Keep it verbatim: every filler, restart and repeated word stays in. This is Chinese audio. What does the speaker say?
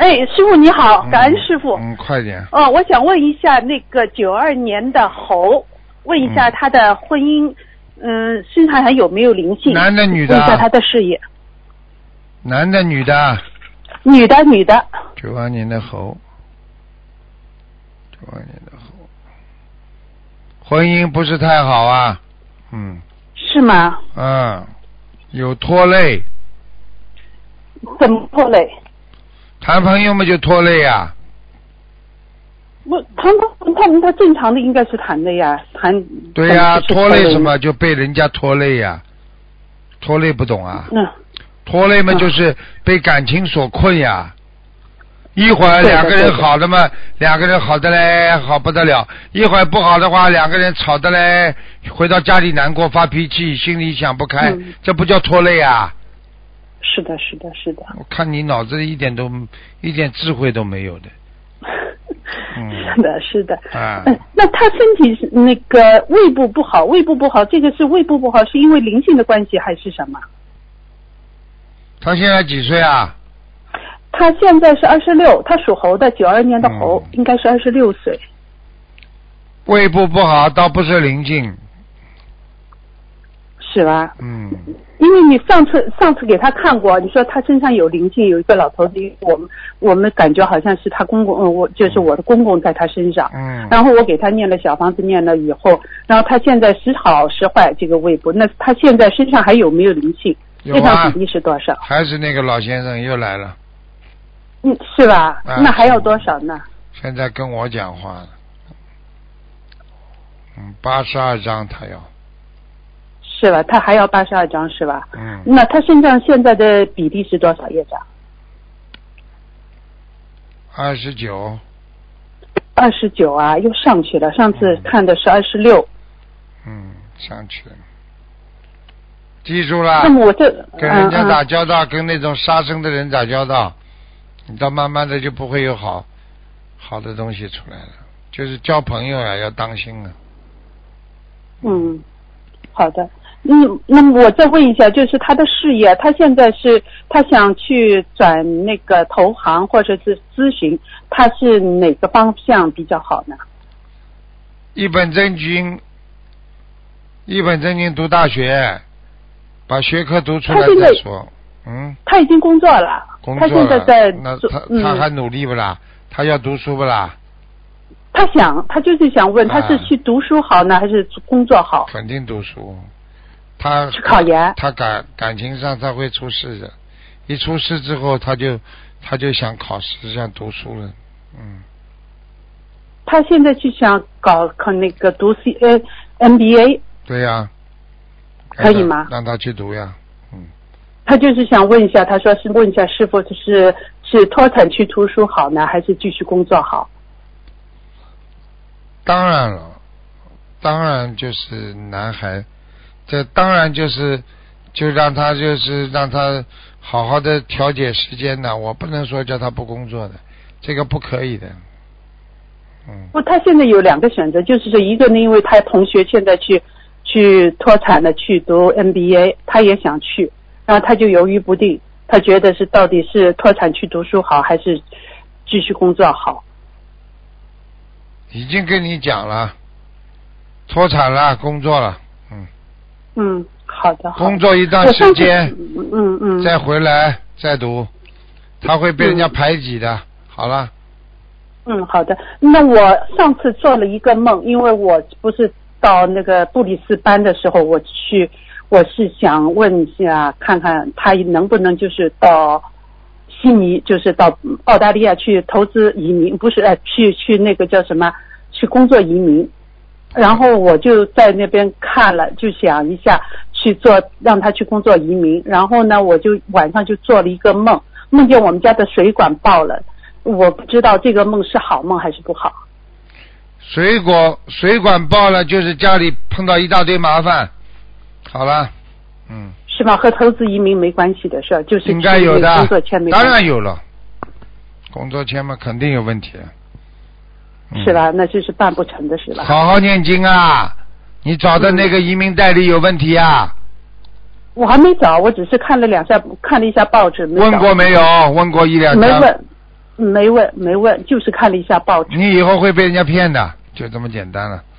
哎，师傅你好，感恩师傅。 嗯，嗯快点。 哦，我想问一下那个九二年的猴，问一下他的婚姻，嗯，身上还有没有灵性？ 男的女的？ 问一下他的事业。 男的女的？ 女的女的。 九二年的猴。九二年的猴。婚姻不是太好啊。嗯。 是吗？ 嗯，有拖累。 怎么拖累？ 谈朋友嘛就拖累呀。 不，谈他他他正常的应该是谈的呀，谈。 对呀，拖累什么就被人家拖累呀，拖累不懂啊？ 嗯。 拖累嘛就是被感情所困呀。一会儿两个人好的嘛，两个人好的嘞，好不得了；一会儿不好的话，两个人吵的嘞，回到家里难过发脾气，心里想不开， 嗯、这不叫拖累啊？ 是的，是的，是的。 我看你脑子里一点都一点智慧都没有的。 嗯、是的，是的。 啊、 嗯，那他身体是那个胃部不好，胃部不好，这个是胃部不好，是因为灵性的关系还是什么？ 他现在几岁啊？ 他现在是二十六，他属猴的，九二年的猴，嗯、应该是二十六岁。 胃部不好，倒不是灵性。 是吧？ 嗯。 因为你上次上次给他看过，你说他身上有灵性，有一个老头子，我们我们感觉好像是他公公，嗯，我就是我的公公在他身上。 嗯。 然后我给他念了小房子，念了以后，然后他现在时好时坏这个胃部，那他现在身上还有没有灵性？ 有啊。 这场比例是多少？ 还是那个老先生又来了。 嗯，是吧？ 啊、 那还要多少呢？ 现在跟我讲话了。嗯，八十二张他要。 是吧？他还要八十二张是吧？ 嗯。 那他身上现在的比例是多少业障？ 二十九。 二十九啊，又上去了。上次看的是二十六。 嗯，上去了。记住了。 那么我这跟人家打交道， 嗯、 跟那种杀生的人打交道，你到慢慢的就不会有好好的东西出来了。就是交朋友啊，要当心啊。 嗯，好的。嗯，那么我再问一下，就是他的事业，他现在是他想去转那个投行或者是咨询，他是哪个方向比较好呢？ 一本正经，一本正经读大学，把学科读出来再说。嗯。 他已经工作了。 工作了。 他现在在。 那他、嗯、他还努力不啦？他要读书不啦？ 他想，他就是想问，他是去读书好呢，啊、还是工作好？ 肯定读书。他去考研。 他感感情上他会出事的，一出事之后他就他就想考试想读书了。嗯。 他现在就想搞考那个读 C 呃 M B A。 对呀、啊。 可以吗？ 让他去读呀。嗯。 他就是想问一下，他说是问一下师傅，是是脱产去读书好呢，还是继续工作好？ 当然了，当然就是男孩，这当然就是就让他就是让他好好的调节时间的，我不能说叫他不工作的，这个不可以的。嗯。 不，他现在有两个选择，就是说一个呢，因为他同学现在去去脱产的去读 M B A， 他也想去，然后他就犹豫不定，他觉得是到底是脱产去读书好，还是继续工作好？ 已经跟你讲了，脱产了，工作了，嗯。 嗯，好的。好的工作一段时间， 嗯嗯嗯， 再回来再读，他会被人家排挤的。嗯、好了。 嗯，好的。那我上次做了一个梦，因为我不是到那个布里斯班的时候，我去，我是想问一下，看看他能不能就是到悉尼，就是到澳大利亚去投资移民，不是呃，去去那个叫什么，去工作移民。然后我就在那边看了，就想一下去做，让他去工作移民。然后呢，我就晚上就做了一个梦，梦见我们家的水管爆了，我不知道这个梦是好梦还是不好。 水果水管爆了，就是家里碰到一大堆麻烦。好了，嗯。 是吧？和投资移民没关系的事，就是应该有的， 工作签没关系。 当然有了，工作签嘛肯定有问题。 嗯、是吧？那就是办不成的是吧？ 好好念经啊！你找的那个移民代理有问题啊？ 嗯、我还没找，我只是看了两下，看了一下报纸。没问过没有？问过一两张。 没问， 没问没问，就是看了一下报纸。 你以后会被人家骗的，就这么简单了。